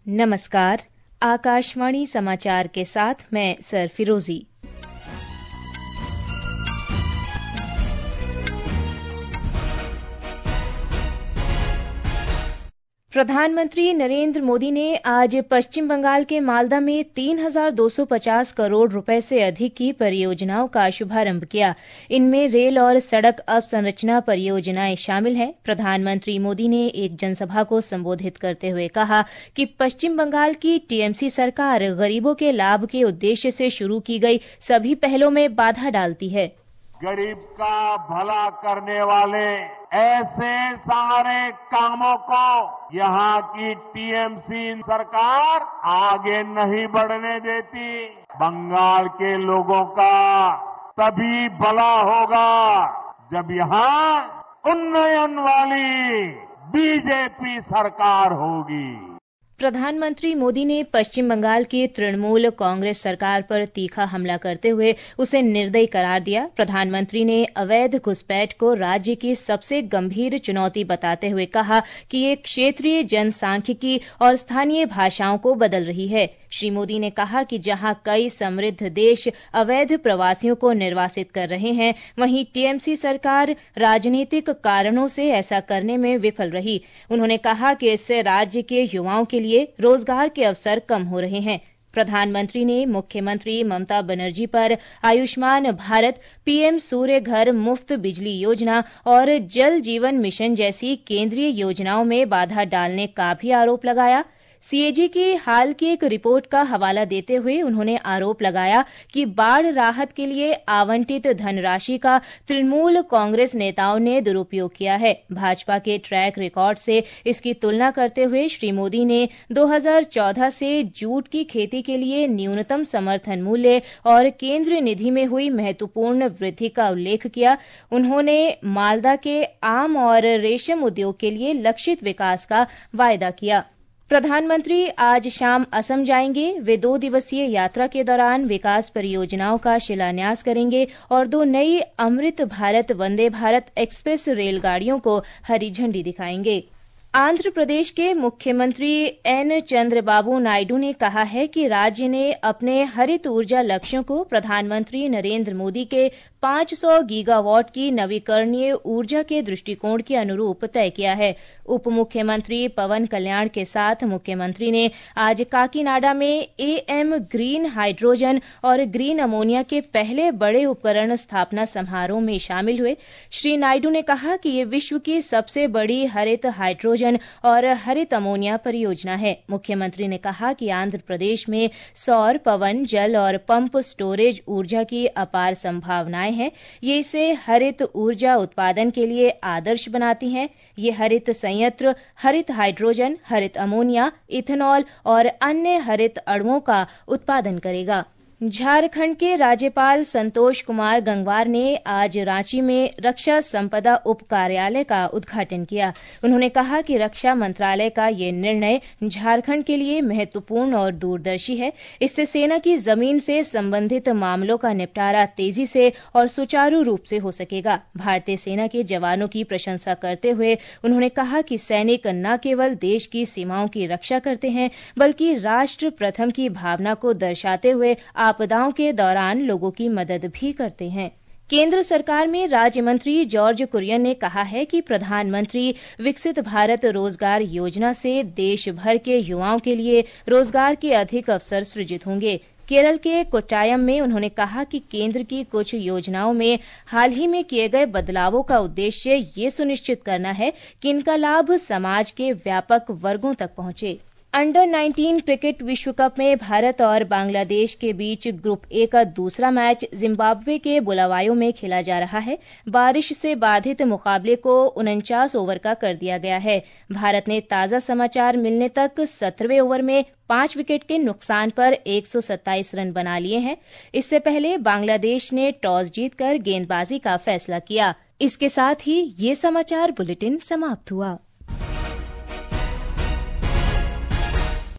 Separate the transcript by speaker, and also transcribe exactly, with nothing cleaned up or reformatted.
Speaker 1: नमस्कार। आकाशवाणी समाचार के साथ मैं सर फिरोजी। प्रधानमंत्री नरेंद्र मोदी ने आज पश्चिम बंगाल के मालदा में तीन हज़ार दो सौ पचास करोड़ रुपए से अधिक की परियोजनाओं का शुभारंभ किया। इनमें रेल और सड़क अवसंरचना परियोजनाएं शामिल हैं। प्रधानमंत्री मोदी ने एक जनसभा को संबोधित करते हुए कहा कि पश्चिम बंगाल की टीएमसी सरकार गरीबों के लाभ के उद्देश्य से शुरू की गई सभी पहलों में बाधा डालती है।
Speaker 2: गरीब का भला करने वाले ऐसे सारे कामों को यहाँ की टीएमसी सरकार आगे नहीं बढ़ने देती। बंगाल के लोगों का तभी भला होगा जब यहाँ उन्नयन वाली बीजेपी सरकार होगी।
Speaker 1: प्रधानमंत्री मोदी ने पश्चिम बंगाल की तृणमूल कांग्रेस सरकार पर तीखा हमला करते हुए उसे निर्दयी करार दिया। प्रधानमंत्री ने अवैध घुसपैठ को राज्य की सबसे गंभीर चुनौती बताते हुए कहा कि ये क्षेत्रीय जनसांख्यिकी और स्थानीय भाषाओं को बदल रही है। श्री मोदी ने कहा कि जहां कई समृद्ध देश अवैध प्रवासियों को निर्वासित कर रहे हैं, वहीं टीएमसी सरकार राजनीतिक कारणों से ऐसा करने में विफल रही। उन्होंने कहा कि इससे राज्य के युवाओं के लिए रोजगार के अवसर कम हो रहे हैं। प्रधानमंत्री ने मुख्यमंत्री ममता बनर्जी पर आयुष्मान भारत, पीएम सूर्य घर मुफ्त बिजली योजना और जल जीवन मिशन जैसी केंद्रीय योजनाओं में बाधा डालने का भी आरोप लगाया। सीएजी की हाल की एक रिपोर्ट का हवाला देते हुए उन्होंने आरोप लगाया कि बाढ़ राहत के लिए आवंटित धनराशि का तृणमूल कांग्रेस नेताओं ने दुरुपयोग किया है। भाजपा के ट्रैक रिकॉर्ड से इसकी तुलना करते हुए श्री मोदी ने दो हज़ार चौदह से जूट की खेती के लिए न्यूनतम समर्थन मूल्य और केंद्रीय निधि में हुई महत्वपूर्ण वृद्धि का उल्लेख किया। उन्होंने मालदा के आम और रेशम उद्योग के लिए लक्षित विकास का वायदा किया। प्रधानमंत्री आज शाम असम जाएंगे। वे दो दिवसीय यात्रा के दौरान विकास परियोजनाओं का शिलान्यास करेंगे और दो नई अमृत भारत वंदे भारत एक्सप्रेस रेलगाड़ियों को हरी झंडी दिखाएंगे। आंध्र प्रदेश के मुख्यमंत्री एन चंद्रबाबू नायडू ने कहा है कि राज्य ने अपने हरित ऊर्जा लक्ष्यों को प्रधानमंत्री नरेंद्र मोदी के पाँच सौ गीगावाट की नवीकरणीय ऊर्जा के दृष्टिकोण के अनुरूप तय किया है। उप मुख्यमंत्री पवन कल्याण के साथ मुख्यमंत्री ने आज काकीनाडा में एएम ग्रीन हाइड्रोजन और ग्रीन अमोनिया के पहले बड़े उपकरण स्थापना समारोह में शामिल हुए। श्री नायडू ने कहा कि ये विश्व की सबसे बड़ी हरित हाइड्रोजन और हरित अमोनिया परियोजना है। मुख्यमंत्री ने कहा कि आंध्र प्रदेश में सौर, पवन, जल और पंप स्टोरेज ऊर्जा की अपार संभावनाएं हैं। ये इसे हरित ऊर्जा उत्पादन के लिए आदर्श बनाती हैं। ये हरित संयंत्र हरित हाइड्रोजन, हरित अमोनिया, इथेनॉल और अन्य हरित अणुओं का उत्पादन करेगा। झारखंड के राज्यपाल संतोष कुमार गंगवार ने आज रांची में रक्षा संपदा उप कार्यालय का उद्घाटन किया। उन्होंने कहा कि रक्षा मंत्रालय का ये निर्णय झारखंड के लिए महत्वपूर्ण और दूरदर्शी है। इससे सेना की जमीन से संबंधित मामलों का निपटारा तेजी से और सुचारू रूप से हो सकेगा। भारतीय सेना के जवानों की प्रशंसा करते हुए उन्होंने कहा कि सैनिक न केवल देश की सीमाओं की रक्षा करते हैं, बल्कि राष्ट्र प्रथम की भावना को दर्शाते हुए आपदाओं के दौरान लोगों की मदद भी करते हैं। केंद्र सरकार में राज्य मंत्री जॉर्ज कुरियन ने कहा है कि प्रधानमंत्री विकसित भारत रोजगार योजना से देश भर के युवाओं के लिए रोजगार के अधिक अवसर सृजित होंगे। केरल के कोट्टायम में उन्होंने कहा कि केंद्र की कुछ योजनाओं में हाल ही में किए गए बदलावों का उद्देश्य ये सुनिश्चित करना है कि इनका लाभ समाज के व्यापक वर्गों तक पहुंचे। अंडर नाइनटीन क्रिकेट विश्व कप में भारत और बांग्लादेश के बीच ग्रुप ए का दूसरा मैच जिम्बाब्वे के बुलावायो में खेला जा रहा है। बारिश से बाधित मुकाबले को उनचास ओवर का कर दिया गया है। भारत ने ताजा समाचार मिलने तक सत्रहवें ओवर में पांच विकेट के नुकसान पर एक सौ सत्ताईस रन बना लिए हैं। इससे पहले बांग्लादेश ने टॉस जीतकर गेंदबाजी का फैसला किया। इसके साथ ही ये समाचार बुलेटिन समाप्त हुआ।